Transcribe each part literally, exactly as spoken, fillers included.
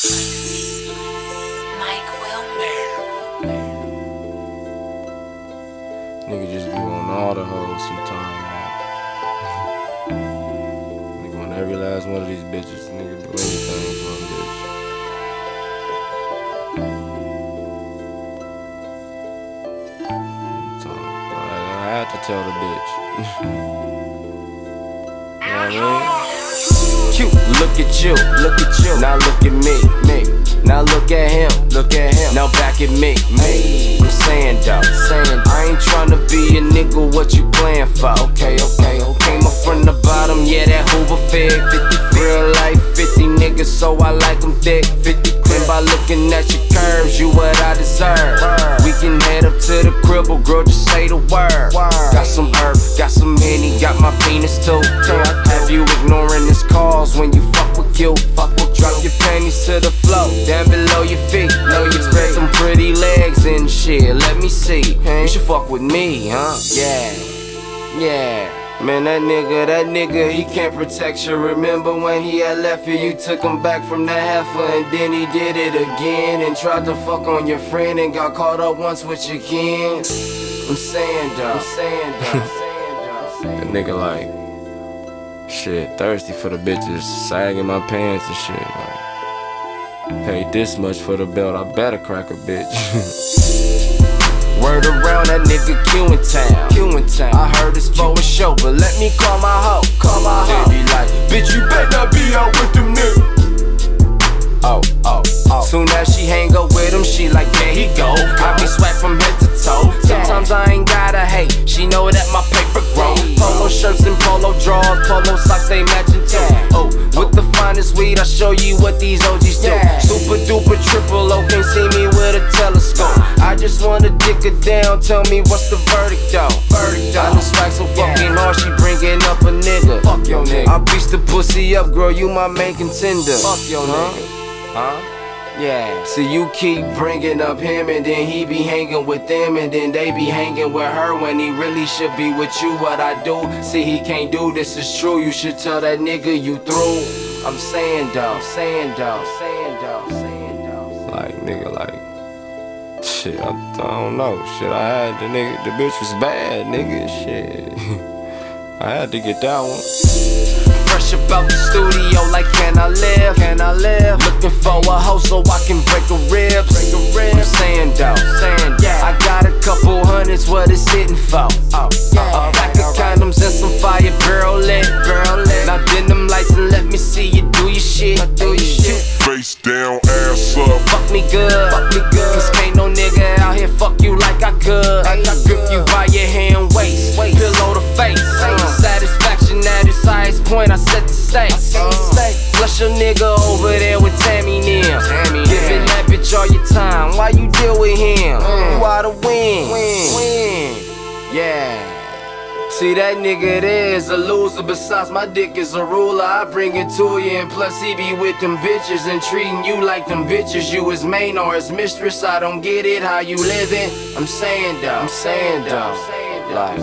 Nigga just be on all the hoes sometimes, man. Nigga on every last one of these bitches. Nigga do anything for a bitch. So, I, I had to tell the bitch. You know what I mean? Cute, look at you, look at you. Now look at me, me. Now look at him, look at him. Now back at me, me. I'm saying though, saying I ain't tryna be a nigga, what you playing for? Okay, okay, okay. Came up from the bottom, yeah, that Hoover fig. fifty real life, fifty niggas, so I like them thick. fifty crib by looking at your curves, you what I deserve. We can head up to the cribble, girl, just say the word. Got some herb, got some Henny, got my penis too. Have you ignoring this calls when you fuck with you? Fuck with drop your panties to the floor, down below your feet. Know you spread them pretty legs and shit, let me see. You should fuck with me, huh? Yeah, yeah. Man, that nigga, that nigga, he can't protect you. Remember when he had left you, you took him back from the heifer, and then he did it again, and tried to fuck on your friend and got caught up once with your kin. I'm saying though, I'm saying though, I'm saying though. That nigga like, shit, thirsty for the bitches, sagging my pants and shit. Like, paid this much for the belt, I better crack a bitch. Word around that nigga Q in town, Q in town. I heard it's for a show, but let me call my hoe, call my hoe. They be like, bitch, you better not be out with them niggas. Oh, oh, oh. Soon as she hang up with him, she like, there he go. I be sweat from head to toe. Sometimes I ain't gotta hate, she know that my paper grow. Polo shirts and polo drawers, polo socks, they matching too. Oh, with the finest weed, I show you what these O Gs do. Super duper triple O, can't see me with a telescope. I just wanna dick her down, tell me what's the verdict though. Verdict though. I done swag so fucking hard, she bringing up a nigga. Fuck your nigga. I beat the pussy up, girl, you my main contender. Fuck your nigga. Huh? Yeah. So you keep bringing up him, and then he be hanging with them, and then they be hanging with her when he really should be with you. What I do? See, he can't do this, is true. You should tell that nigga you through. I'm saying though, saying though, saying though, saying though. Like nigga, like shit. I, I don't know. Shit, I had the nigga. The bitch was bad, nigga. Shit. I had to get that one. Fresh about the studio, like can I live? Can I live? Looking for a hoe so I can break a ribs. Break a rib. I'm saying though, saying yeah. I got a couple hundreds, what it's hitting for? Oh, yeah. A pack of condoms and some fire, girl lit, girl lit. Now dim them lights and let me see you do your shit. Do your shit. Face down, ass up. Fuck me good, fuck me good. Cause can't no nigga out here fuck you like I could. I grip you by your hand, waist, pillow the face. Satisfaction at its highest point, I set the stakes. Flush your nigga over there with Tammy Nim. Giving that bitch all your time, why you deal with him? You oughta win, win, yeah. See that nigga there is a loser. Besides my dick is a ruler, I bring it to you. And plus he be with them bitches and treating you like them bitches. You his main or his mistress, I don't get it, how you living? I'm saying though, I'm saying though, like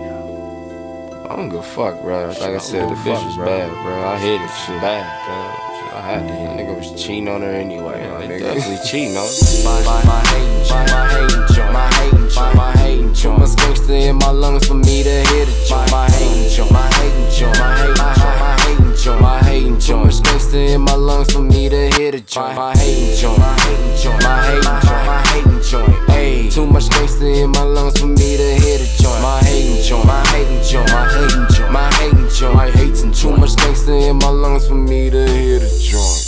I don't give a fuck, bro. Like I said, the bitch was bad, bro. I hit it, shit bad, bro. I had to hit. Nigga was cheating on her anyway. Yeah, nigga definitely cheating on her. My, my, my hating joint, my hating joint, my hating joint, my hating joint. Too much gangsta in my lungs for me to hit a joint. My hating joint, my hating joint, my hating joint, my hating joint, my hating joint. Too much gangsta in my lungs for me to hit a joint. My hating joint, my hating joint, my hating joint, my hating joint. Hey, too much gangsta in my lungs for me to hit a joint. My hating joint, my hating joint, my hating joint, my hating joint, my hating joint. Too much gangsta in my lungs for me to hit a joint.